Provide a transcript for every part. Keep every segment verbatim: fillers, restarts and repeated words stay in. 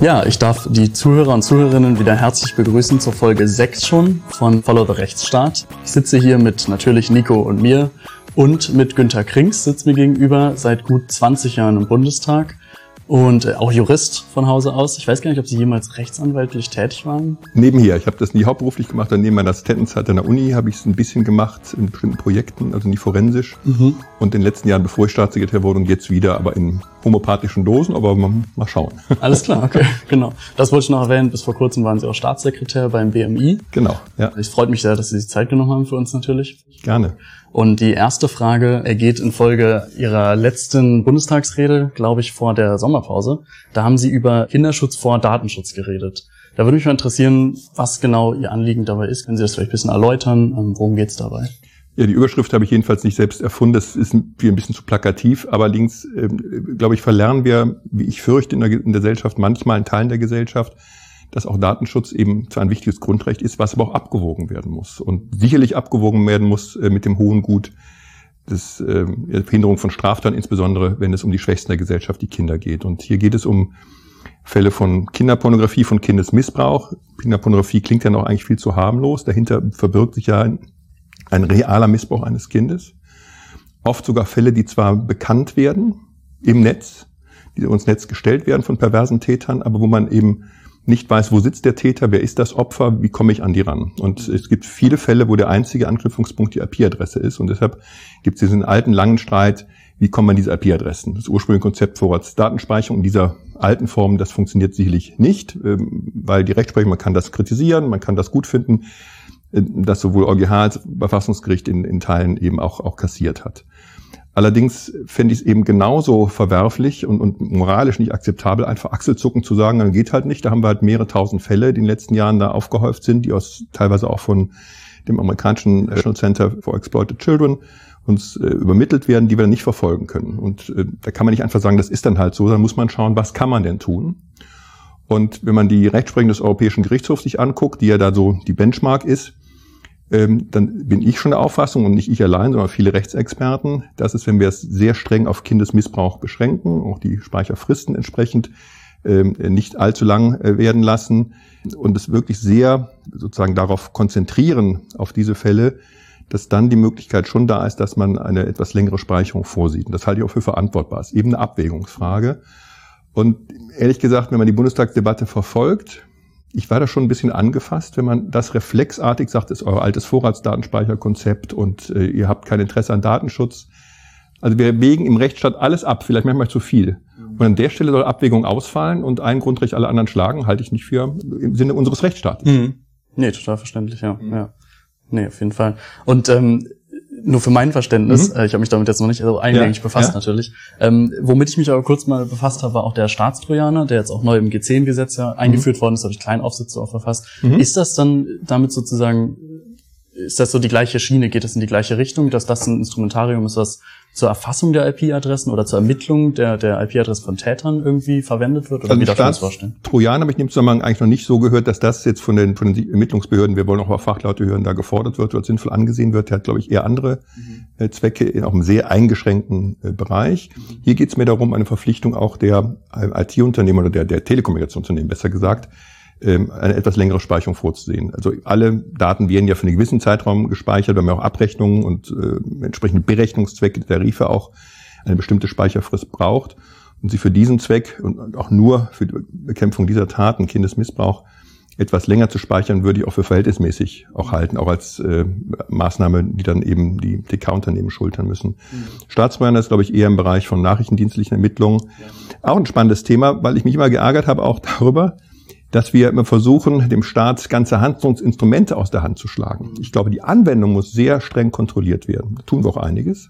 Ja, ich darf die Zuhörer und Zuhörerinnen wieder herzlich begrüßen zur Folge sechs schon von Follow the Rechtsstaat. Ich sitze hier mit natürlich Nico und mir und mit Günther Krings, sitzt mir gegenüber, seit gut zwanzig Jahren im Bundestag und auch Jurist von Hause aus. Ich weiß gar nicht, ob Sie jemals rechtsanwaltlich tätig waren. Nebenher, ich habe das nie hauptberuflich gemacht, dann neben meiner Assistentenzeit an der Uni habe ich es ein bisschen gemacht in bestimmten Projekten, also nie forensisch. Mhm. Und in den letzten Jahren, bevor ich Staatssekretär wurde, und jetzt wieder, aber in homöopathischen Dosen, aber mal, mal schauen. Alles klar, okay, genau. Das wollte ich noch erwähnen, bis vor kurzem waren Sie auch Staatssekretär beim B M I. Genau, ja. Es freut mich sehr, dass Sie sich Zeit genommen haben für uns natürlich. Gerne. Und die erste Frage ergeht in Folge Ihrer letzten Bundestagsrede, glaube ich, vor der Sommerpause. Da haben Sie über Kinderschutz vor Datenschutz geredet. Da würde mich mal interessieren, was genau Ihr Anliegen dabei ist. Können Sie das vielleicht ein bisschen erläutern? Worum geht es dabei? Ja, die Überschrift habe ich jedenfalls nicht selbst erfunden. Das ist ein bisschen zu plakativ. Allerdings, äh, glaube ich, verlernen wir, wie ich fürchte, in der, in der Gesellschaft, manchmal in Teilen der Gesellschaft, dass auch Datenschutz eben zwar ein wichtiges Grundrecht ist, was aber auch abgewogen werden muss. Und sicherlich abgewogen werden muss äh, mit dem hohen Gut des äh, der Verhinderung von Straftaten, insbesondere wenn es um die Schwächsten der Gesellschaft, die Kinder geht. Und hier geht es um Fälle von Kinderpornografie, von Kindesmissbrauch. Kinderpornografie klingt ja noch eigentlich viel zu harmlos. Dahinter verbirgt sich ja ein, ein realer Missbrauch eines Kindes. Oft sogar Fälle, die zwar bekannt werden im Netz, die ins Netz gestellt werden von perversen Tätern, aber wo man eben nicht weiß, wo sitzt der Täter, wer ist das Opfer, wie komme ich an die ran. Und es gibt viele Fälle, wo der einzige Anknüpfungspunkt die I P-Adresse ist. Und deshalb gibt es diesen alten, langen Streit, wie kommt man an diese I P-Adressen. Das ursprüngliche Konzept Vorratsdatenspeicherung in dieser alten Form, das funktioniert sicherlich nicht, weil die Rechtsprechung, man kann das kritisieren, man kann das gut finden, das sowohl O G H als Verfassungsgericht in, in Teilen eben auch, auch kassiert hat. Allerdings fände ich es eben genauso verwerflich und, und moralisch nicht akzeptabel, einfach achselzuckend zu sagen, dann geht halt nicht. Da haben wir halt mehrere tausend Fälle, die in den letzten Jahren da aufgehäuft sind, die aus teilweise auch von dem amerikanischen National Center for Exploited Children uns äh, übermittelt werden, die wir nicht verfolgen können. Und äh, da kann man nicht einfach sagen, das ist dann halt so, dann muss man schauen, was kann man denn tun? Und wenn man die Rechtsprechung des Europäischen Gerichtshofs sich anguckt, die ja da so die Benchmark ist, dann bin ich schon der Auffassung, und nicht ich allein, sondern viele Rechtsexperten, dass es, wenn wir es sehr streng auf Kindesmissbrauch beschränken, auch die Speicherfristen entsprechend nicht allzu lang werden lassen und es wirklich sehr sozusagen darauf konzentrieren, auf diese Fälle, dass dann die Möglichkeit schon da ist, dass man eine etwas längere Speicherung vorsieht. Und das halte ich auch für verantwortbar. Es ist eben eine Abwägungsfrage. Und ehrlich gesagt, wenn man die Bundestagsdebatte verfolgt, ich war da schon ein bisschen angefasst, wenn man das reflexartig sagt, das ist euer altes Vorratsdatenspeicherkonzept und äh, ihr habt kein Interesse an Datenschutz. Also wir wägen im Rechtsstaat alles ab, vielleicht manchmal zu viel. Und an der Stelle soll Abwägung ausfallen und ein Grundrecht alle anderen schlagen, halte ich nicht für im Sinne unseres Rechtsstaates. Mhm. Nee, total verständlich, ja. Mhm. ja. Nee, auf jeden Fall. Und ähm, nur für mein Verständnis, mhm. äh, ich habe mich damit jetzt noch nicht so eingängig ja, befasst ja. natürlich, ähm, womit ich mich aber kurz mal befasst habe, war auch der Staatstrojaner, der jetzt auch neu im G zehn Gesetz ja eingeführt mhm. worden ist, habe ich Kleinaufsätze auch verfasst. Mhm. Ist das dann damit sozusagen, ist das so die gleiche Schiene, geht das in die gleiche Richtung, dass das ein Instrumentarium ist, was zur Erfassung der I P-Adressen oder zur Ermittlung der der I P-Adressen von Tätern irgendwie verwendet wird? Oder also wie darf man das vorstellen? Trojaner habe ich in dem Zusammenhang eigentlich noch nicht so gehört, dass das jetzt von den, von den Ermittlungsbehörden, wir wollen auch mal Fachleute hören, da gefordert wird oder sinnvoll angesehen wird. Der hat, glaube ich, eher andere mhm. äh, Zwecke in auch einem sehr eingeschränkten äh, Bereich. Mhm. Hier geht es mir darum, eine Verpflichtung auch der I T-Unternehmen oder der, der Telekommunikationsunternehmen, besser gesagt, eine etwas längere Speicherung vorzusehen. Also alle Daten werden ja für einen gewissen Zeitraum gespeichert, wir haben ja auch Abrechnungen und äh, entsprechende Berechnungszwecke, Tarife auch eine bestimmte Speicherfrist braucht. Und sie für diesen Zweck und auch nur für die Bekämpfung dieser Taten, Kindesmissbrauch, etwas länger zu speichern, würde ich auch für verhältnismäßig auch halten, auch als äh, Maßnahme, die dann eben die T K-Unternehmen schultern müssen. Mhm. Staatstrojaner ist, glaube ich, eher im Bereich von nachrichtendienstlichen Ermittlungen. Ja. Auch ein spannendes Thema, weil ich mich immer geärgert habe, auch darüber, dass wir immer versuchen, dem Staat ganze Handlungsinstrumente aus der Hand zu schlagen. Ich glaube, die Anwendung muss sehr streng kontrolliert werden. Da tun wir auch einiges.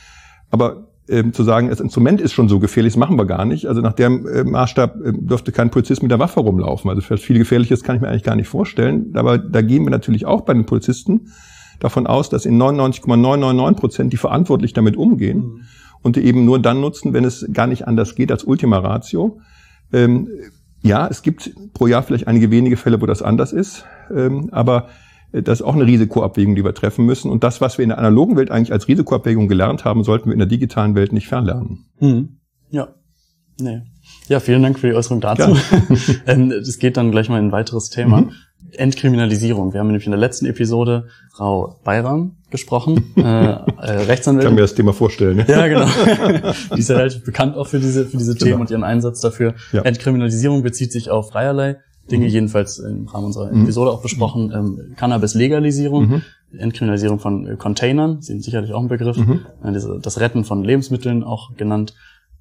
Aber ähm, zu sagen, das Instrument ist schon so gefährlich, das machen wir gar nicht. Also nach dem äh, Maßstab äh, dürfte kein Polizist mit der Waffe rumlaufen. Also für viel Gefährliches kann ich mir eigentlich gar nicht vorstellen. Aber da gehen wir natürlich auch bei den Polizisten davon aus, dass in neunundneunzig Komma neunhundertneunundneunzig Prozent die verantwortlich damit umgehen mhm. und die eben nur dann nutzen, wenn es gar nicht anders geht als Ultima Ratio. Ähm, Ja, es gibt pro Jahr vielleicht einige wenige Fälle, wo das anders ist, ähm, aber das ist auch eine Risikoabwägung, die wir treffen müssen. Und das, was wir in der analogen Welt eigentlich als Risikoabwägung gelernt haben, sollten wir in der digitalen Welt nicht verlernen. Mhm. Ja, Nee. Ja, vielen Dank für die Äußerung dazu. ähm, das geht dann gleich mal in ein weiteres Thema. Mhm. Entkriminalisierung. Wir haben nämlich in der letzten Episode Frau Bayram gesprochen, äh, äh, Rechtsanwältin. Ich kann mir das Thema vorstellen. Ne? Ja, genau. Die ist ja relativ bekannt auch für diese für diese Themen genau. und ihren Einsatz dafür. Ja. Entkriminalisierung bezieht sich auf dreierlei Dinge, mhm. jedenfalls im Rahmen unserer mhm. Episode auch besprochen. Ähm, Cannabis-Legalisierung, mhm. Entkriminalisierung von äh, Containern, sind sicherlich auch ein Begriff. Mhm. Äh, diese, das Retten von Lebensmitteln auch genannt.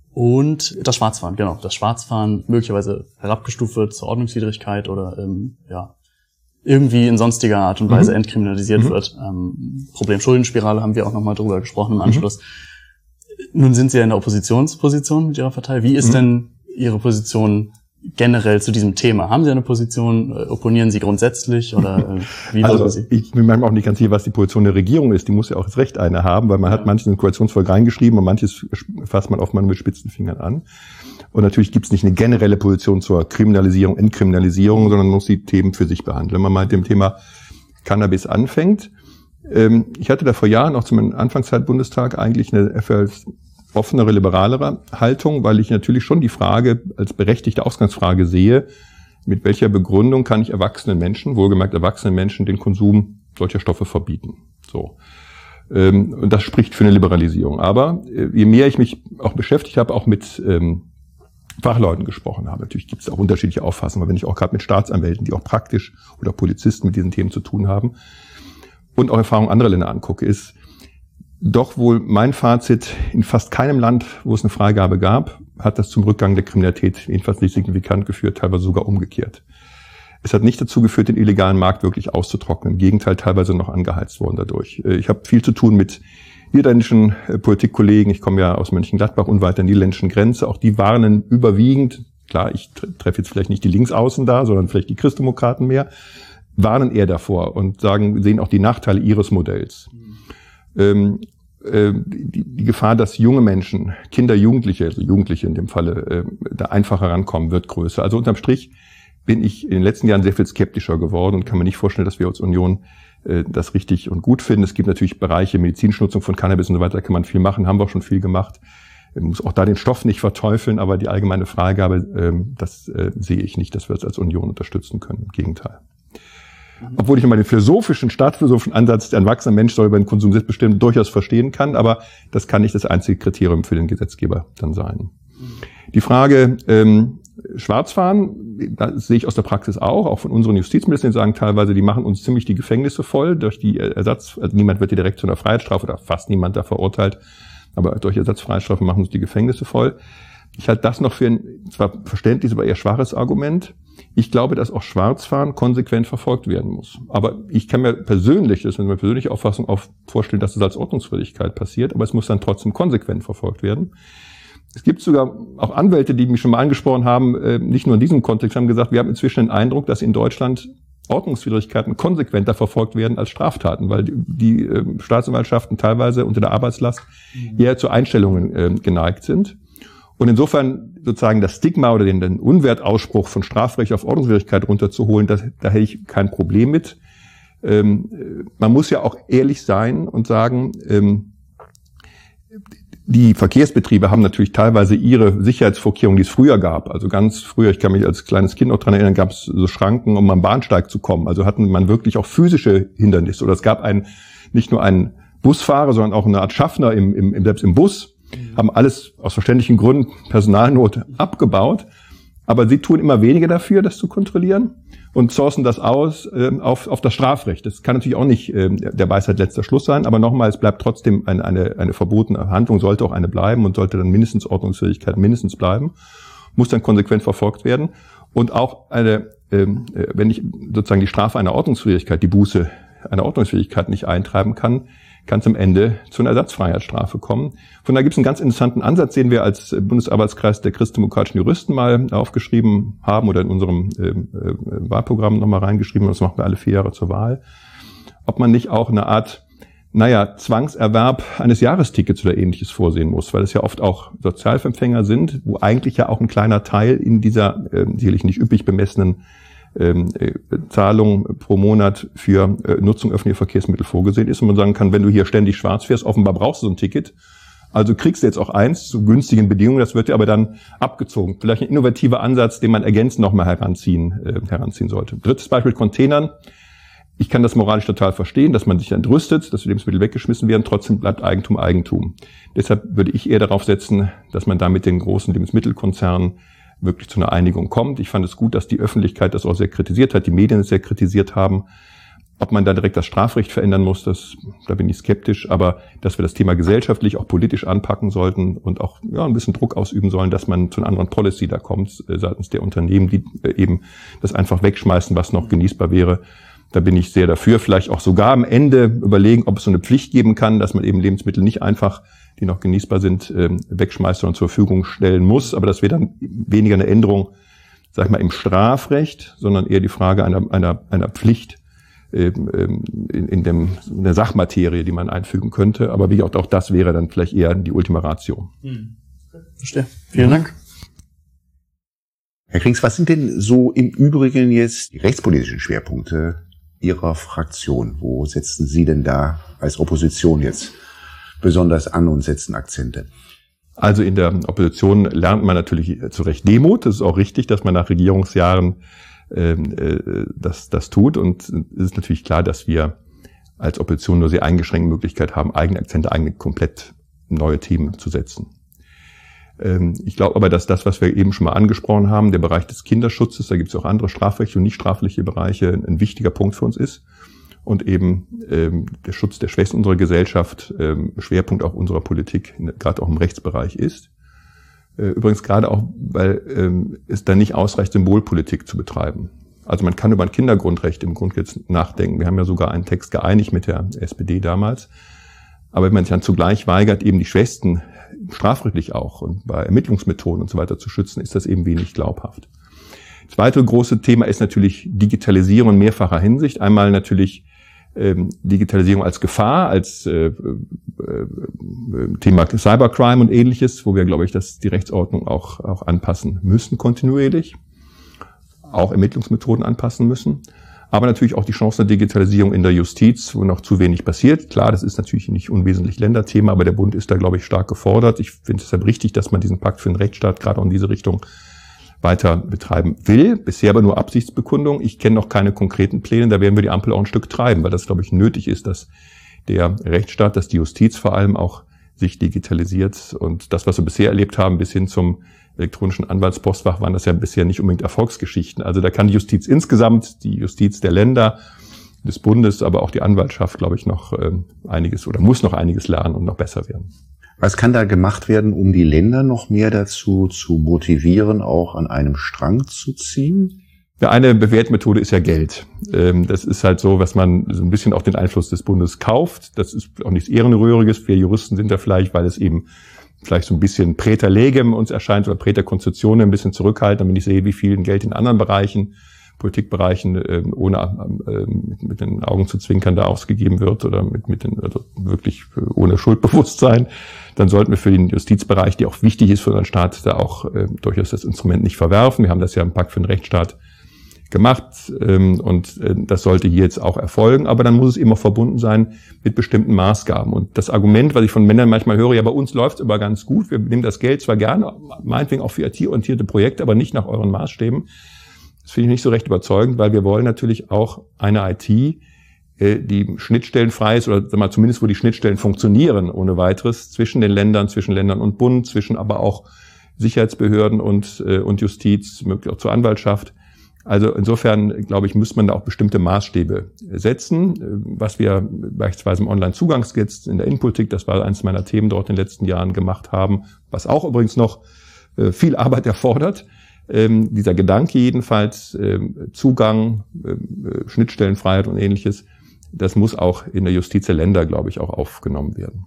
Und das Schwarzfahren, genau. Das Schwarzfahren möglicherweise herabgestuft wird zur Ordnungswidrigkeit oder ähm, ja irgendwie in sonstiger Art und Weise mhm. entkriminalisiert mhm. wird. Ähm, Problem Schuldenspirale haben wir auch nochmal drüber gesprochen im Anschluss. Mhm. Nun sind Sie ja in der Oppositionsposition mit Ihrer Partei. Wie ist mhm. denn Ihre Position generell zu diesem Thema? Haben Sie eine Position? Opponieren Sie grundsätzlich oder äh, wie also, Sie? Ich bin manchmal auch nicht ganz sicher, was die Position der Regierung ist. Die muss ja auch das Recht eine haben, weil man ja. hat manches in den Koalitionsvertrag reingeschrieben und manches fasst man oft mal mit spitzen Fingern an. Und natürlich gibt es nicht eine generelle Position zur Kriminalisierung, Entkriminalisierung, sondern man muss die Themen für sich behandeln. Wenn man mal mit dem Thema Cannabis anfängt, ähm, ich hatte da vor Jahren auch zu meinem Anfangszeit Bundestag eigentlich eine etwas offenere, liberalere Haltung, weil ich natürlich schon die Frage als berechtigte Ausgangsfrage sehe, mit welcher Begründung kann ich erwachsenen Menschen, wohlgemerkt erwachsenen Menschen, den Konsum solcher Stoffe verbieten. So. Ähm, und das spricht für eine Liberalisierung. Aber äh, je mehr ich mich auch beschäftigt habe, auch mit ähm, Fachleuten gesprochen habe. Natürlich gibt es auch unterschiedliche Auffassungen, aber wenn ich auch gerade mit Staatsanwälten, die auch praktisch oder Polizisten mit diesen Themen zu tun haben und auch Erfahrungen anderer Länder angucke, ist doch wohl mein Fazit, in fast keinem Land, wo es eine Freigabe gab, hat das zum Rückgang der Kriminalität jedenfalls nicht signifikant geführt, teilweise sogar umgekehrt. Es hat nicht dazu geführt, den illegalen Markt wirklich auszutrocknen. Im Gegenteil, teilweise noch angeheizt worden dadurch. Ich habe viel zu tun mit niederländischen Politikkollegen. Ich komme ja aus Mönchengladbach unweit der niederländischen Grenze. Auch die warnen überwiegend, klar, ich treffe jetzt vielleicht nicht die Linksaußen da, sondern vielleicht die Christdemokraten mehr, warnen eher davor und sagen, sehen auch die Nachteile ihres Modells. Mhm. Ähm, äh, die, die Gefahr, dass junge Menschen, Kinder, Jugendliche, also Jugendliche in dem Falle, äh, da einfacher rankommen, wird größer. Also unterm Strich bin ich in den letzten Jahren sehr viel skeptischer geworden und kann mir nicht vorstellen, dass wir als Union das richtig und gut finden. Es gibt natürlich Bereiche, medizinische Nutzung von Cannabis und so weiter, da kann man viel machen, haben wir auch schon viel gemacht. Man muss auch da den Stoff nicht verteufeln, aber die allgemeine Freigabe, das sehe ich nicht, dass wir es als Union unterstützen können. Im Gegenteil. Mhm. Obwohl ich immer den philosophischen, staatsphilosophischen Ansatz, der ein erwachsener Mensch soll über den Konsum selbstbestimmt, durchaus verstehen kann, aber das kann nicht das einzige Kriterium für den Gesetzgeber dann sein. Mhm. Die Frage, ähm, Schwarzfahren, das sehe ich aus der Praxis auch, auch von unseren Justizministern, die sagen teilweise, die machen uns ziemlich die Gefängnisse voll durch die Ersatz, also niemand wird hier direkt zu einer Freiheitsstrafe oder fast niemand da verurteilt, aber durch Ersatzfreiheitsstrafe machen uns die Gefängnisse voll. Ich halte das noch für ein zwar verständliches, aber eher schwaches Argument. Ich glaube, dass auch Schwarzfahren konsequent verfolgt werden muss. Aber ich kann mir persönlich, das ist meine persönliche Auffassung, auch vorstellen, dass es als Ordnungswidrigkeit passiert, aber es muss dann trotzdem konsequent verfolgt werden. Es gibt sogar auch Anwälte, die mich schon mal angesprochen haben, nicht nur in diesem Kontext, haben gesagt, wir haben inzwischen den Eindruck, dass in Deutschland Ordnungswidrigkeiten konsequenter verfolgt werden als Straftaten, weil die Staatsanwaltschaften teilweise unter der Arbeitslast eher zu Einstellungen geneigt sind. Und insofern sozusagen das Stigma oder den, den Unwertausspruch von Strafrecht auf Ordnungswidrigkeit runterzuholen, das, da hätte ich kein Problem mit. Ähm, man muss ja auch ehrlich sein und sagen, ähm, die Verkehrsbetriebe haben natürlich teilweise ihre Sicherheitsvorkehrungen, die es früher gab. Also ganz früher, ich kann mich als kleines Kind noch dran erinnern, gab es so Schranken, um am Bahnsteig zu kommen. Also hatten man wirklich auch physische Hindernisse. Oder es gab einen, nicht nur einen Busfahrer, sondern auch eine Art Schaffner im, im, selbst im Bus, haben alles aus verständlichen Gründen, Personalnot, abgebaut. Aber sie tun immer weniger dafür, das zu kontrollieren und sourcen das aus äh, auf, auf das Strafrecht. Das kann natürlich auch nicht äh, der Weisheit letzter Schluss sein, aber nochmal, es bleibt trotzdem eine, eine, eine verbotene Handlung, sollte auch eine bleiben und sollte dann mindestens Ordnungsfähigkeit mindestens bleiben, muss dann konsequent verfolgt werden. Und auch eine, äh, wenn ich sozusagen die Strafe einer Ordnungsfähigkeit, die Buße einer Ordnungsfähigkeit nicht eintreiben kann, kann es am Ende zu einer Ersatzfreiheitsstrafe kommen. Von da gibt es einen ganz interessanten Ansatz, den wir als Bundesarbeitskreis der christdemokratischen Juristen mal aufgeschrieben haben oder in unserem äh, äh, Wahlprogramm nochmal reingeschrieben. Das machen wir alle vier Jahre zur Wahl. Ob man nicht auch eine Art, naja, Zwangserwerb eines Jahrestickets oder Ähnliches vorsehen muss, weil es ja oft auch Sozialhilfeempfänger sind, wo eigentlich ja auch ein kleiner Teil in dieser äh, sicherlich nicht üppig bemessenen Ähm, äh, Zahlung pro Monat für äh, Nutzung öffentlicher Verkehrsmittel vorgesehen ist und man sagen kann, wenn du hier ständig schwarz fährst, offenbar brauchst du so ein Ticket, Also kriegst du jetzt auch eins zu günstigen Bedingungen, das wird dir aber dann abgezogen. Vielleicht ein innovativer Ansatz, den man ergänzend nochmal heranziehen, äh, heranziehen sollte. Drittes Beispiel, Containern. Ich kann das moralisch total verstehen, dass man sich entrüstet, dass die Lebensmittel weggeschmissen werden, trotzdem bleibt Eigentum Eigentum. Deshalb würde ich eher darauf setzen, dass man da mit den großen Lebensmittelkonzernen wirklich zu einer Einigung kommt. Ich fand es gut, dass die Öffentlichkeit das auch sehr kritisiert hat, die Medien es sehr kritisiert haben. Ob man da direkt das Strafrecht verändern muss, das, da bin ich skeptisch, aber dass wir das Thema gesellschaftlich, auch politisch anpacken sollten und auch ja, ein bisschen Druck ausüben sollen, dass man zu einer anderen Policy da kommt, äh, seitens der Unternehmen, die äh, eben das einfach wegschmeißen, was noch genießbar wäre. Da bin ich sehr dafür. Vielleicht auch sogar am Ende überlegen, ob es so eine Pflicht geben kann, dass man eben Lebensmittel nicht einfach, die noch genießbar sind, äh, wegschmeißt, sondern zur Verfügung stellen muss. Aber das wäre dann weniger eine Änderung, sag ich mal, im Strafrecht, sondern eher die Frage einer, einer, einer Pflicht, In, in, dem, in der Sachmaterie, die man einfügen könnte. Aber wie auch, auch das wäre dann vielleicht eher die Ultima Ratio. Hm. Verstehe. Vielen Dank. Herr Krings, was sind denn so im Übrigen jetzt die rechtspolitischen Schwerpunkte Ihrer Fraktion? Wo setzen Sie denn da als Opposition jetzt besonders an und setzen Akzente? Also in der Opposition lernt man natürlich zu Recht Demut. Das ist auch richtig, dass man nach Regierungsjahren das, das tut. Und es ist natürlich klar, dass wir als Opposition nur sehr eingeschränkte Möglichkeit haben, eigene Akzente, eigene komplett neue Themen zu setzen. Ich glaube aber, dass das, was wir eben schon mal angesprochen haben, der Bereich des Kinderschutzes, da gibt es auch andere strafrechtliche und nicht strafliche Bereiche, ein wichtiger Punkt für uns ist. Und eben ähm, der Schutz der Schwächsten unserer Gesellschaft ähm, Schwerpunkt auch unserer Politik, gerade auch im Rechtsbereich ist. Übrigens gerade auch, weil ähm, es da nicht ausreicht, Symbolpolitik zu betreiben. Also man kann über ein Kindergrundrecht im Grundgesetz nachdenken. Wir haben ja sogar einen Text geeinigt mit der S P D damals. Aber wenn man sich dann zugleich weigert, eben die Schwächsten strafrechtlich auch und bei Ermittlungsmethoden und so weiter zu schützen, ist das eben wenig glaubhaft. Das weitere große Thema ist natürlich Digitalisierung in mehrfacher Hinsicht. Einmal natürlich Ähm, Digitalisierung als Gefahr, als äh, äh, Thema Cybercrime und Ähnliches, wo wir, glaube ich, dass die Rechtsordnung auch auch anpassen müssen kontinuierlich, auch Ermittlungsmethoden anpassen müssen, aber natürlich auch die Chance der Digitalisierung in der Justiz, wo noch zu wenig passiert. Klar, das ist natürlich nicht unwesentlich Länderthema, aber der Bund ist da, glaube ich, stark gefordert. Ich finde es deshalb richtig, dass man diesen Pakt für den Rechtsstaat gerade auch in diese Richtung weiter betreiben will. Bisher aber nur Absichtsbekundung. Ich kenne noch keine konkreten Pläne. Da werden wir die Ampel auch ein Stück treiben, weil das, glaube ich, nötig ist, dass der Rechtsstaat, dass die Justiz vor allem auch sich digitalisiert. Und das, was wir bisher erlebt haben, bis hin zum elektronischen Anwaltspostfach, waren das ja bisher nicht unbedingt Erfolgsgeschichten. Also da kann die Justiz insgesamt, die Justiz der Länder, des Bundes, aber auch die Anwaltschaft, glaube ich, noch äh, einiges oder muss noch einiges lernen und noch besser werden. Was kann da gemacht werden, um die Länder noch mehr dazu zu motivieren, auch an einem Strang zu ziehen? Ja, eine bewährte Methode ist ja Geld. Das ist halt so, was man so ein bisschen auch den Einfluss des Bundes kauft. Das ist auch nichts Ehrenrühriges. Wir Juristen sind da vielleicht, weil es eben vielleicht so ein bisschen Praeter legem uns erscheint oder Praeter Constitutionem ein bisschen zurückhaltend, wenn ich sehe, wie viel Geld in anderen Bereichen, Politikbereichen, ohne mit den Augen zu zwinkern da ausgegeben wird oder mit, mit den, also wirklich ohne Schuldbewusstsein, dann sollten wir für den Justizbereich, der auch wichtig ist für unseren Staat, da auch äh, durchaus das Instrument nicht verwerfen. Wir haben das ja im Pakt für den Rechtsstaat gemacht ähm, und äh, das sollte hier jetzt auch erfolgen, aber dann muss es immer verbunden sein mit bestimmten Maßgaben. Und das Argument, was ich von Männern manchmal höre, ja, bei uns läuft es aber ganz gut, wir nehmen das Geld zwar gerne, meinetwegen auch für I T-orientierte Projekte, aber nicht nach euren Maßstäben. Das finde ich nicht so recht überzeugend, weil wir wollen natürlich auch eine I T, die schnittstellenfrei ist oder sagen wir mal, zumindest wo die Schnittstellen funktionieren ohne weiteres zwischen den Ländern, zwischen Ländern und Bund, zwischen aber auch Sicherheitsbehörden und und Justiz, möglich auch zur Anwaltschaft. Also insofern, glaube ich, muss man da auch bestimmte Maßstäbe setzen. Was wir beispielsweise im Online-Zugangsgesetz in der Innenpolitik, das war eines meiner Themen dort in den letzten Jahren gemacht haben, was auch übrigens noch viel Arbeit erfordert. Ähm, dieser Gedanke jedenfalls, ähm, Zugang, äh, Schnittstellenfreiheit und Ähnliches, das muss auch in der Justiz der Länder, glaube ich, auch aufgenommen werden.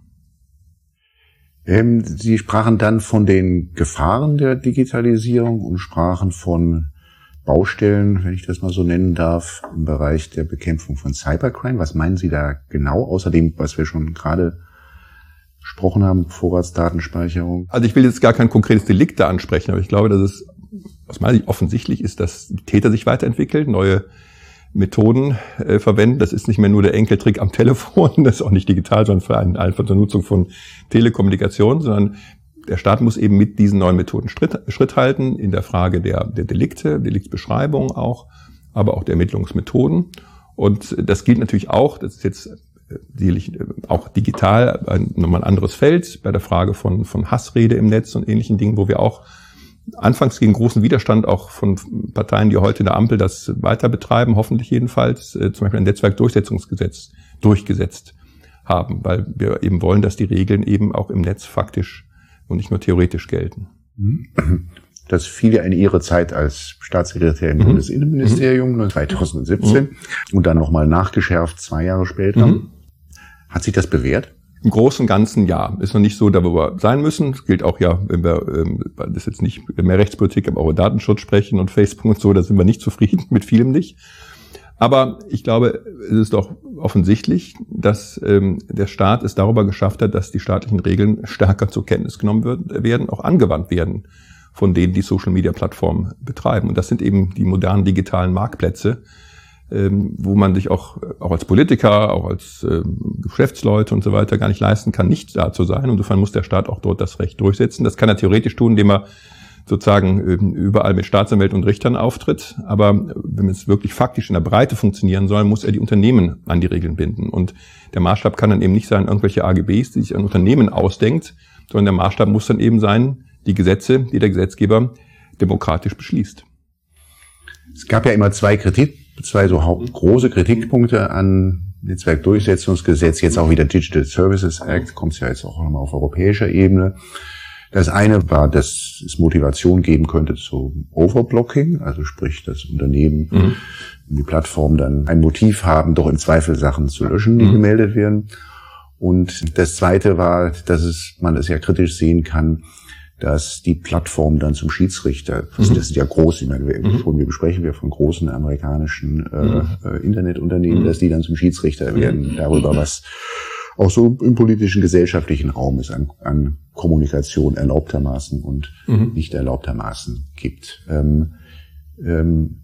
Ähm, Sie sprachen dann von den Gefahren der Digitalisierung und sprachen von Baustellen, wenn ich das mal so nennen darf, im Bereich der Bekämpfung von Cybercrime. Was meinen Sie da genau, außerdem, was wir schon gerade gesprochen haben, Vorratsdatenspeicherung? Also ich will jetzt gar kein konkretes Delikt da ansprechen, aber ich glaube, dass es aus meiner Sicht offensichtlich ist, dass die Täter sich weiterentwickeln, neue Methoden äh, verwenden. Das ist nicht mehr nur der Enkeltrick am Telefon, das ist auch nicht digital, sondern für eine einfach zur Nutzung von Telekommunikation, sondern der Staat muss eben mit diesen neuen Methoden Schritt, Schritt halten in der Frage der, der Delikte, Deliktsbeschreibung auch, aber auch der Ermittlungsmethoden. Und das gilt natürlich auch, das ist jetzt sicherlich auch digital ein, nochmal ein anderes Feld, bei der Frage von, von Hassrede im Netz und ähnlichen Dingen, wo wir auch anfangs gegen großen Widerstand auch von Parteien, die heute in der Ampel das weiter betreiben, hoffentlich jedenfalls, äh, zum Beispiel ein Netzwerkdurchsetzungsgesetz durchgesetzt haben, weil wir eben wollen, dass die Regeln eben auch im Netz faktisch und nicht nur theoretisch gelten. Das fiel ja in Ihre Zeit als Staatssekretär im mhm. Bundesinnenministerium mhm. zweitausendsiebzehn mhm. und dann nochmal nachgeschärft zwei Jahre später. Mhm. Hat sich das bewährt? Im Großen und Ganzen ja. Ist noch nicht so, da wo wir sein müssen. Das gilt auch ja, wenn wir, ähm, das ist jetzt nicht mehr Rechtspolitik, aber auch Datenschutz sprechen und Facebook und so, da sind wir nicht zufrieden, mit vielem nicht. Aber ich glaube, es ist doch offensichtlich, dass ähm, der Staat es darüber geschafft hat, dass die staatlichen Regeln stärker zur Kenntnis genommen wird, werden, auch angewandt werden von denen, die Social-Media-Plattformen betreiben. Und das sind eben die modernen digitalen Marktplätze, ähm, wo man sich auch auch als Politiker, auch als ähm, Geschäftsleute und so weiter gar nicht leisten kann, nicht da zu sein. Insofern muss der Staat auch dort das Recht durchsetzen. Das kann er theoretisch tun, indem er sozusagen ähm, überall mit Staatsanwälten und Richtern auftritt. Aber wenn es wirklich faktisch in der Breite funktionieren soll, muss er die Unternehmen an die Regeln binden. Und der Maßstab kann dann eben nicht sein, irgendwelche A G Bs, die sich ein Unternehmen ausdenkt, sondern der Maßstab muss dann eben sein, die Gesetze, die der Gesetzgeber demokratisch beschließt. Es gab ja immer zwei Kritik, zwei so große Kritikpunkte an Netzwerkdurchsetzungsgesetz, jetzt auch wieder Digital Services Act, kommt es ja jetzt auch nochmal auf europäischer Ebene. Das eine war, dass es Motivation geben könnte zum Overblocking, also sprich, dass Unternehmen, mhm. die Plattformen dann ein Motiv haben, doch im Zweifel Sachen zu löschen, die mhm. gemeldet werden. Und das zweite war, dass es, man es ja kritisch sehen kann, dass die Plattformen dann zum Schiedsrichter, mhm. das sind ja groß, ich meine, wir, mhm. wir besprechen wir von großen amerikanischen äh, mhm. äh, Internetunternehmen, mhm. dass die dann zum Schiedsrichter werden darüber, was auch so im politischen, gesellschaftlichen Raum es an, an Kommunikation erlaubtermaßen und mhm. nicht erlaubtermaßen gibt. Ähm, ähm,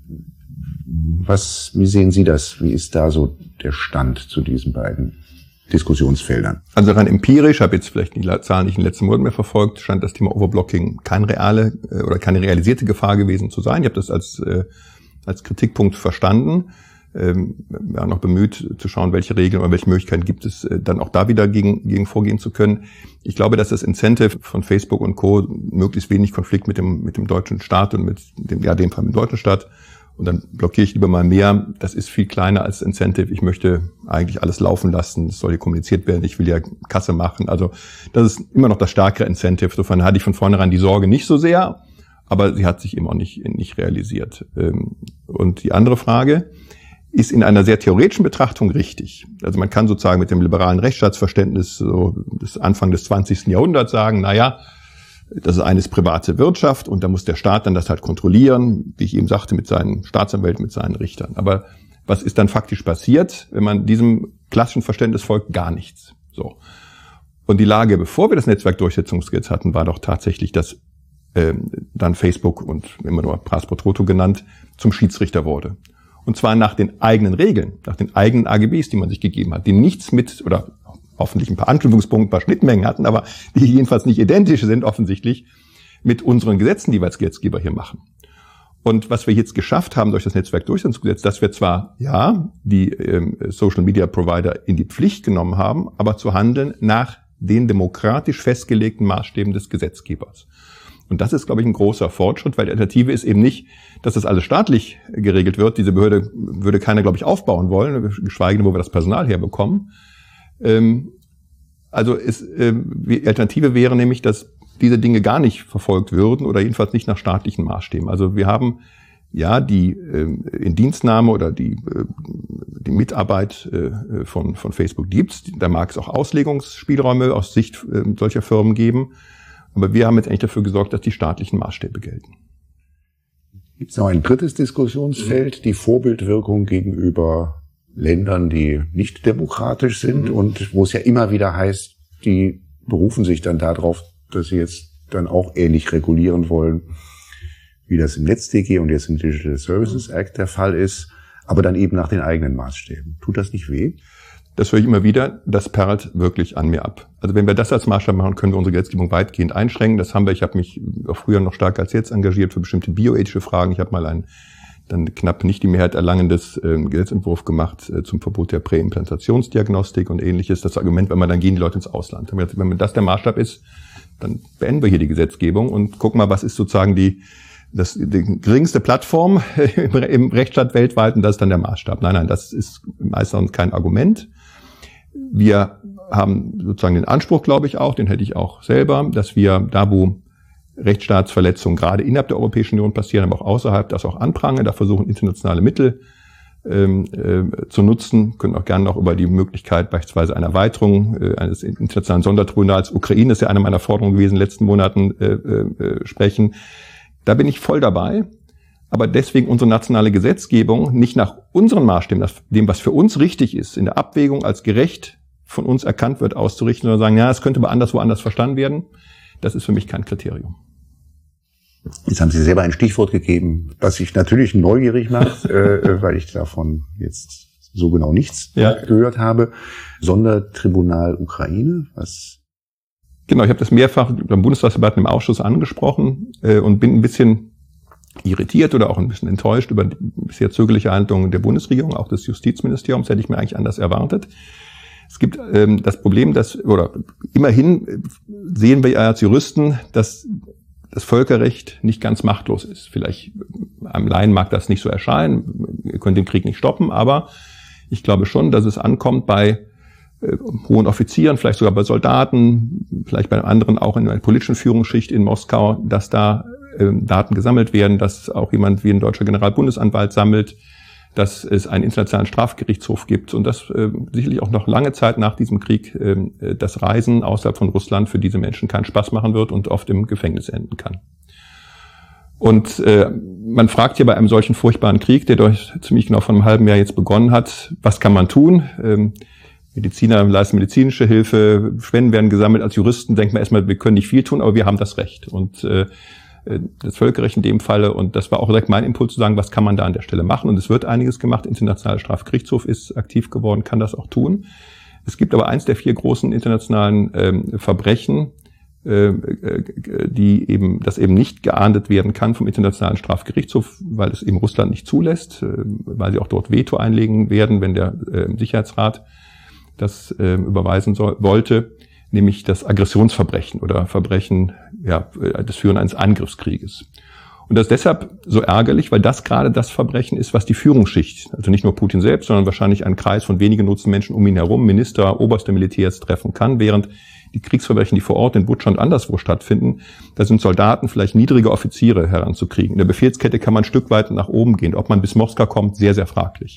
was, wie sehen Sie das? Wie ist da so der Stand zu diesen beiden Diskussionsfeldern? Also rein empirisch, habe jetzt vielleicht die Zahlen nicht in den letzten Monaten mehr verfolgt, scheint das Thema Overblocking keine reale äh, oder keine realisierte Gefahr gewesen zu sein. Ich habe das als äh, als Kritikpunkt verstanden. Ähm, wir waren noch bemüht zu schauen, welche Regeln oder welche Möglichkeiten gibt es, äh, dann auch da wieder gegen, gegen vorgehen zu können. Ich glaube, dass das Incentive von Facebook und Co. möglichst wenig Konflikt mit dem mit dem deutschen Staat und mit dem, ja, dem Fall mit dem deutschen Staat. Und dann blockiere ich lieber mal mehr. Das ist viel kleiner als Incentive. Ich möchte eigentlich alles laufen lassen. Es soll ja kommuniziert werden. Ich will ja Kasse machen. Also das ist immer noch das stärkere Incentive. Insofern hatte ich von vornherein die Sorge nicht so sehr, aber sie hat sich eben auch nicht, nicht realisiert. Und die andere Frage ist in einer sehr theoretischen Betrachtung richtig. Also man kann sozusagen mit dem liberalen Rechtsstaatsverständnis so des Anfang des zwanzigsten Jahrhunderts sagen, na ja, das ist eines private Wirtschaft und da muss der Staat dann das halt kontrollieren, wie ich eben sagte, mit seinen Staatsanwälten, mit seinen Richtern. Aber was ist dann faktisch passiert, wenn man diesem klassischen Verständnis folgt? Gar nichts. So. Und die Lage, bevor wir das Netzwerkdurchsetzungsgesetz hatten, war doch tatsächlich, dass äh, dann Facebook und immer nur Pras pro Toto genannt, zum Schiedsrichter wurde. Und zwar nach den eigenen Regeln, nach den eigenen A G Bs, die man sich gegeben hat, die nichts mit, oder hoffentlich ein paar Anknüpfungspunkte, ein paar Schnittmengen hatten, aber die jedenfalls nicht identisch sind offensichtlich mit unseren Gesetzen, die wir als Gesetzgeber hier machen. Und was wir jetzt geschafft haben durch das Netzwerkdurchsetzungsgesetz, dass wir zwar, ja, die ähm, Social-Media-Provider in die Pflicht genommen haben, aber zu handeln nach den demokratisch festgelegten Maßstäben des Gesetzgebers. Und das ist, glaube ich, ein großer Fortschritt, weil die Alternative ist eben nicht, dass das alles staatlich geregelt wird. Diese Behörde würde keiner, glaube ich, aufbauen wollen, geschweige denn, wo wir das Personal herbekommen. Also es, die Alternative wäre nämlich, dass diese Dinge gar nicht verfolgt würden oder jedenfalls nicht nach staatlichen Maßstäben. Also wir haben ja die Indienstnahme oder die, die Mitarbeit von, von Facebook gibt's. Da mag es auch Auslegungsspielräume aus Sicht solcher Firmen geben. Aber wir haben jetzt eigentlich dafür gesorgt, dass die staatlichen Maßstäbe gelten. Gibt es noch ein drittes Diskussionsfeld, die Vorbildwirkung gegenüber Ländern, die nicht demokratisch sind mhm. und wo es ja immer wieder heißt, die berufen sich dann darauf, dass sie jetzt dann auch ähnlich regulieren wollen, wie das im NetzDG und jetzt im Digital Services Act der Fall ist. aber dann eben nach den eigenen Maßstäben. Tut das nicht weh? Das höre ich immer wieder, das perlt wirklich an mir ab. Also wenn wir das als Maßstab machen, können wir unsere Gesetzgebung weitgehend einschränken. Das haben wir, ich habe mich auch früher noch stärker als jetzt engagiert für bestimmte bioethische Fragen. Ich habe mal ein dann knapp nicht die Mehrheit erlangendes äh, Gesetzentwurf gemacht äh, zum Verbot der Präimplantationsdiagnostik und ähnliches. Das Argument, wenn man dann gehen die Leute ins Ausland. Wenn das der Maßstab ist, dann beenden wir hier die Gesetzgebung und gucken mal, was ist sozusagen die das die geringste Plattform im, im Rechtsstaat weltweit, und das ist dann der Maßstab. Nein, nein, das ist meistens kein Argument. Wir haben sozusagen den Anspruch, glaube ich auch, den hätte ich auch selber, dass wir da, wo Rechtsstaatsverletzungen gerade innerhalb der Europäischen Union passieren, aber auch außerhalb, das auch anprangern. Da versuchen internationale Mittel ähm, äh, zu nutzen. Können auch gerne noch über die Möglichkeit beispielsweise einer Erweiterung äh, eines internationalen Sondertribunals, Ukraine ist ja eine meiner Forderungen gewesen in den letzten Monaten, äh, äh, sprechen. Da bin ich voll dabei. Aber deswegen unsere nationale Gesetzgebung nicht nach unseren Maßstäben, dem, was für uns richtig ist, in der Abwägung als gerecht von uns erkannt wird, auszurichten, sondern sagen, ja, es könnte aber anders woanders verstanden werden. Das ist für mich kein Kriterium. Jetzt haben Sie selber ein Stichwort gegeben, was ich natürlich neugierig macht, äh, weil ich davon jetzt so genau nichts ja. gehört habe. Sondertribunal Ukraine, was? Genau, ich habe das mehrfach beim Bundestagsdebatten im Ausschuss angesprochen äh, und bin ein bisschen irritiert oder auch ein bisschen enttäuscht über die bisher zögerliche Handlung der Bundesregierung, auch des Justizministeriums, hätte ich mir eigentlich anders erwartet. Es gibt ähm, das Problem, dass, oder immerhin sehen wir als Juristen, dass das Völkerrecht nicht ganz machtlos ist. Vielleicht am Laien mag das nicht so erscheinen, ihr könnt den Krieg nicht stoppen, aber ich glaube schon, dass es ankommt bei äh, hohen Offizieren, vielleicht sogar bei Soldaten, vielleicht bei anderen auch in einer politischen Führungsschicht in Moskau, dass da äh, Daten gesammelt werden, dass auch jemand wie ein deutscher Generalbundesanwalt sammelt, dass es einen internationalen Strafgerichtshof gibt und dass äh, sicherlich auch noch lange Zeit nach diesem Krieg äh, das Reisen außerhalb von Russland für diese Menschen keinen Spaß machen wird und oft im Gefängnis enden kann. Und äh, man fragt hier bei einem solchen furchtbaren Krieg, der durch ziemlich genau vor einem halben Jahr jetzt begonnen hat, was kann man tun? Ähm, Mediziner leisten medizinische Hilfe, Spenden werden gesammelt. Als Juristen denkt man erstmal, wir können nicht viel tun, aber wir haben das Recht. Und äh, das Völkerrecht in dem Falle, und das war auch direkt mein Impuls zu sagen, was kann man da an der Stelle machen, und es wird einiges gemacht. Internationaler Strafgerichtshof ist aktiv geworden, kann das auch tun. Es gibt aber eins der vier großen internationalen ähm, Verbrechen, äh, die eben, das eben nicht geahndet werden kann vom Internationalen Strafgerichtshof, weil es eben Russland nicht zulässt, äh, weil sie auch dort Veto einlegen werden, wenn der äh, Sicherheitsrat das äh, überweisen soll, wollte. Nämlich das Aggressionsverbrechen oder Verbrechen, ja, das Führen eines Angriffskrieges. Und das ist deshalb so ärgerlich, weil das gerade das Verbrechen ist, was die Führungsschicht, also nicht nur Putin selbst, sondern wahrscheinlich ein Kreis von wenigen Nutzen Menschen um ihn herum, Minister, oberste Militärs treffen kann, während die Kriegsverbrechen, die vor Ort in Butscha und anderswo stattfinden, da sind Soldaten, vielleicht niedrige Offiziere heranzukriegen. In der Befehlskette kann man ein Stück weit nach oben gehen. Ob man bis Moskau kommt, sehr, sehr fraglich.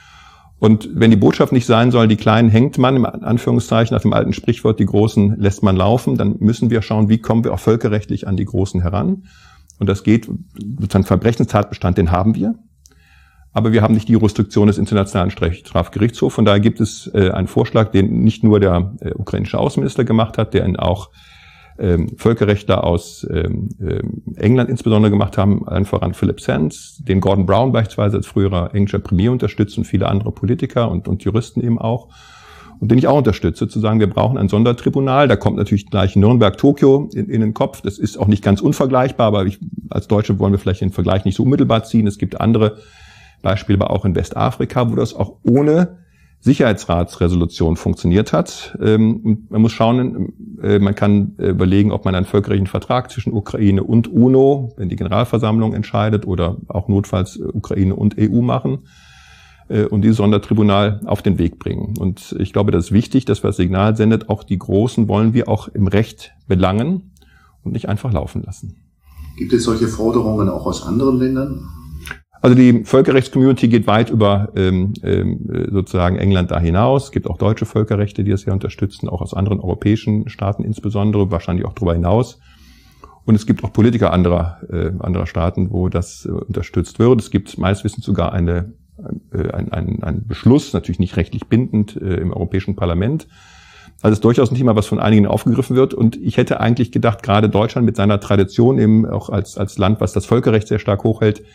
Und wenn die Botschaft nicht sein soll, die Kleinen hängt man, im Anführungszeichen, nach dem alten Sprichwort, die Großen lässt man laufen, dann müssen wir schauen, wie kommen wir auch völkerrechtlich an die Großen heran. Und das geht, sozusagen Verbrechenstatbestand, den haben wir. Aber wir haben nicht die Jurisdiktion des Internationalen Strafgerichtshofs. Von daher gibt es äh, einen Vorschlag, den nicht nur der äh, ukrainische Außenminister gemacht hat, der ihn auch ähm, Völkerrechtler aus ähm, äh, England insbesondere gemacht haben, allen voran Philip Sands, den Gordon Brown beispielsweise als früherer englischer Premier unterstützt und viele andere Politiker und, und Juristen eben auch. Und den ich auch unterstütze, zu sagen, wir brauchen ein Sondertribunal. Da kommt natürlich gleich Nürnberg, Tokio in, in den Kopf. Das ist auch nicht ganz unvergleichbar, aber ich, als Deutsche wollen wir vielleicht den Vergleich nicht so unmittelbar ziehen. Es gibt andere Beispiele, aber auch in Westafrika, wo das auch ohne Sicherheitsratsresolution funktioniert hat. Ähm, man muss schauen, äh, man kann äh, überlegen, ob man einen völkerrechtlichen Vertrag zwischen Ukraine und UNO, wenn die Generalversammlung entscheidet, oder auch notfalls äh, Ukraine und E U machen äh, und dieses Sondertribunal auf den Weg bringen. Und ich glaube, das ist wichtig, dass wir das Signal sendet, auch die Großen wollen wir auch im Recht belangen und nicht einfach laufen lassen. Gibt es solche Forderungen auch aus anderen Ländern? Also die Völkerrechtscommunity geht weit über ähm, ähm, sozusagen England da hinaus. Es gibt auch deutsche Völkerrechte, die das hier unterstützen, auch aus anderen europäischen Staaten insbesondere, wahrscheinlich auch darüber hinaus. Und es gibt auch Politiker anderer äh, anderer Staaten, wo das äh, unterstützt wird. Es gibt meines Wissens sogar eine äh, ein, ein, ein Beschluss, natürlich nicht rechtlich bindend, äh, im Europäischen Parlament. Also es ist durchaus ein Thema, was von einigen aufgegriffen wird. Und ich hätte eigentlich gedacht, gerade Deutschland mit seiner Tradition eben auch als als Land, was das Völkerrecht sehr stark hochhält,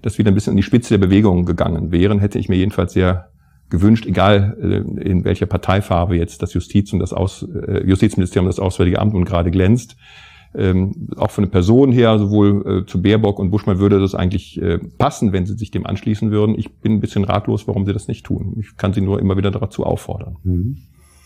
dass wir ein bisschen in die Spitze der Bewegung gegangen wären, hätte ich mir jedenfalls sehr gewünscht, egal in welcher Parteifarbe jetzt das Justiz und das Aus, Justizministerium, das Auswärtige Amt nun gerade glänzt. Ähm, auch von der Person her, sowohl äh, zu Baerbock und Buschmann würde das eigentlich äh, passen, wenn sie sich dem anschließen würden. Ich bin ein bisschen ratlos, warum sie das nicht tun. Ich kann sie nur immer wieder dazu auffordern. Mhm.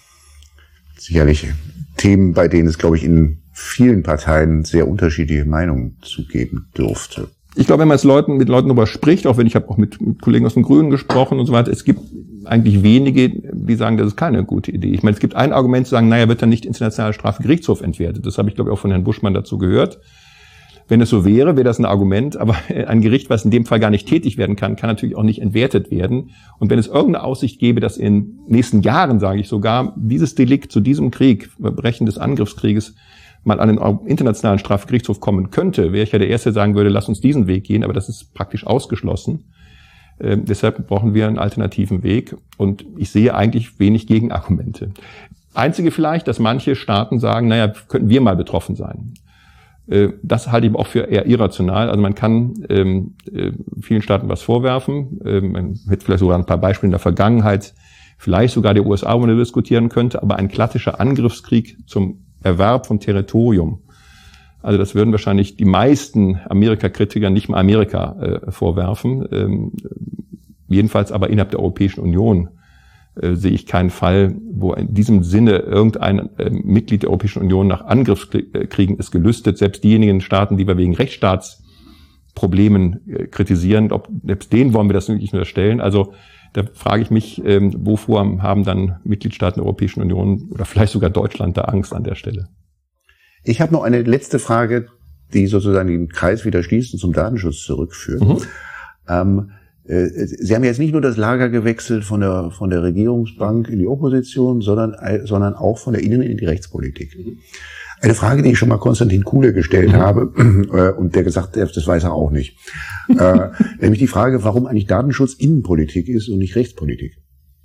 Sicherlich Themen, bei denen es, glaube ich, in vielen Parteien sehr unterschiedliche Meinungen zu geben dürfte. Ich glaube, wenn man es Leuten, mit Leuten darüber spricht, auch wenn ich habe auch mit, mit Kollegen aus den Grünen gesprochen und so weiter, es gibt eigentlich wenige, die sagen, das ist keine gute Idee. Ich meine, es gibt ein Argument zu sagen, naja, wird dann nicht internationaler Strafgerichtshof entwertet. Das habe ich, glaube ich, auch von Herrn Buschmann dazu gehört. Wenn es so wäre, wäre das ein Argument, aber ein Gericht, was in dem Fall gar nicht tätig werden kann, kann natürlich auch nicht entwertet werden. Und wenn es irgendeine Aussicht gäbe, dass in nächsten Jahren, sage ich sogar, dieses Delikt zu diesem Krieg, Verbrechen des Angriffskrieges, mal an den internationalen Strafgerichtshof kommen könnte, wäre ich ja der Erste, der sagen würde, lass uns diesen Weg gehen, aber das ist praktisch ausgeschlossen. Äh, deshalb brauchen wir einen alternativen Weg und ich sehe eigentlich wenig Gegenargumente. Einzige vielleicht, dass manche Staaten sagen, naja, könnten wir mal betroffen sein. Äh, das halte ich auch für eher irrational. Also man kann ähm, äh, vielen Staaten was vorwerfen. Äh, man hätte vielleicht sogar ein paar Beispiele in der Vergangenheit, vielleicht sogar der U S A, wo man diskutieren könnte, aber ein klassischer Angriffskrieg zum Erwerb von Territorium. Also das würden wahrscheinlich die meisten Amerika-Kritiker nicht mal Amerika äh, vorwerfen. Ähm, jedenfalls aber innerhalb der Europäischen Union äh, sehe ich keinen Fall, wo in diesem Sinne irgendein äh, Mitglied der Europäischen Union nach Angriffskriegen ist gelüstet. Selbst diejenigen Staaten, die wir wegen Rechtsstaatsproblemen äh, kritisieren, ob selbst denen wollen wir das wirklich unterstellen. Also da frage ich mich, ähm, wovor haben dann Mitgliedstaaten der Europäischen Union oder vielleicht sogar Deutschland da Angst an der Stelle? Ich habe noch eine letzte Frage, die sozusagen den Kreis wieder schließt und zum Datenschutz zurückführt. Mhm. Ähm, äh, Sie haben jetzt nicht nur das Lager gewechselt von der von der Regierungsbank in die Opposition, sondern sondern auch von der Innen- in die Rechtspolitik. Mhm. Eine Frage, die ich schon mal Konstantin Kuhle gestellt mhm. habe, äh, und der gesagt hat, das weiß er auch nicht. äh, nämlich die Frage, warum eigentlich Datenschutz Innenpolitik ist und nicht Rechtspolitik.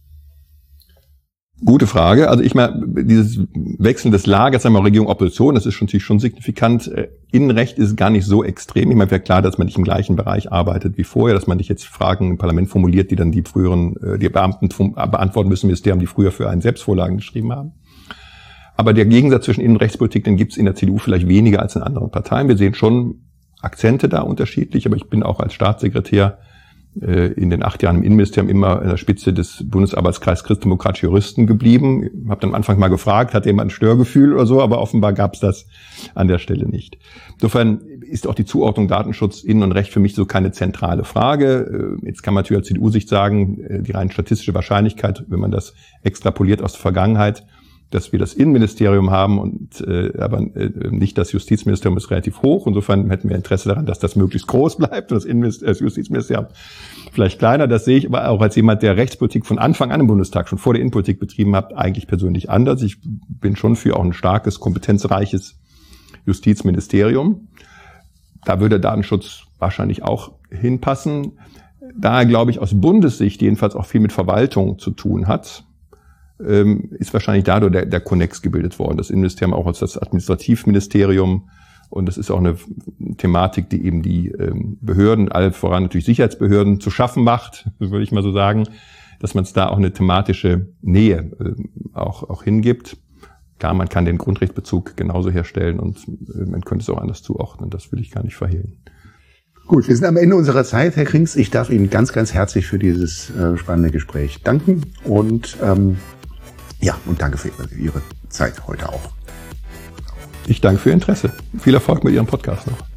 Gute Frage. Also ich meine, dieses Wechseln des Lagers, sagen wir mal, Regierung, Opposition, das ist schon, natürlich schon signifikant. Innenrecht ist gar nicht so extrem. Ich meine, wäre klar, dass man nicht im gleichen Bereich arbeitet wie vorher, dass man nicht jetzt Fragen im Parlament formuliert, die dann die früheren, die Beamten beantworten müssen, Ministerium, die früher für einen selbst Vorlagen geschrieben haben. Aber der Gegensatz zwischen Innen- und Rechtspolitik, den gibt es in der C D U vielleicht weniger als in anderen Parteien. Wir sehen schon Akzente da unterschiedlich, aber ich bin auch als Staatssekretär äh, in den acht Jahren im Innenministerium immer in der Spitze des Bundesarbeitskreises Christdemokratische Juristen geblieben. Ich habe dann am Anfang mal gefragt, hat jemand ein Störgefühl oder so, aber offenbar gab es das an der Stelle nicht. Insofern ist auch die Zuordnung Datenschutz, Innen- und Recht für mich so keine zentrale Frage. Äh, jetzt kann man natürlich als C D U-Sicht sagen, äh, die rein statistische Wahrscheinlichkeit, wenn man das extrapoliert aus der Vergangenheit, dass wir das Innenministerium haben und äh, aber äh, nicht das Justizministerium, ist relativ hoch. Insofern hätten wir Interesse daran, dass das möglichst groß bleibt und das, Innenminister- das Justizministerium vielleicht kleiner. Das sehe ich aber auch als jemand, der Rechtspolitik von Anfang an im Bundestag, schon vor der Innenpolitik betrieben hat, eigentlich persönlich anders. Ich bin schon für auch ein starkes, kompetenzreiches Justizministerium. Da würde Datenschutz wahrscheinlich auch hinpassen. Da er, glaube ich, aus Bundessicht jedenfalls auch viel mit Verwaltung zu tun hat, ist wahrscheinlich dadurch der, der Konnex gebildet worden. Das Innenministerium auch als das Administrativministerium. Und das ist auch eine Thematik, die eben die ähm, Behörden, allen voran natürlich Sicherheitsbehörden, zu schaffen macht, würde ich mal so sagen, dass man es da auch eine thematische Nähe äh, auch, auch hingibt. Klar, man kann den Grundrechtsbezug genauso herstellen und äh, man könnte es auch anders zuordnen. Das will ich gar nicht verhehlen. Gut, wir sind am Ende unserer Zeit, Herr Krings. Ich darf Ihnen ganz, ganz herzlich für dieses äh, spannende Gespräch danken und ähm, ja, und danke für Ihre Zeit heute auch. Ich danke für Ihr Interesse. Viel Erfolg mit Ihrem Podcast noch.